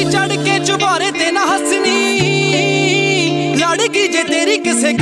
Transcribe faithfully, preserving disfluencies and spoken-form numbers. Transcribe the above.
चढ़ के चुबारे ते ना हसनी, लड़की जे तेरी किसे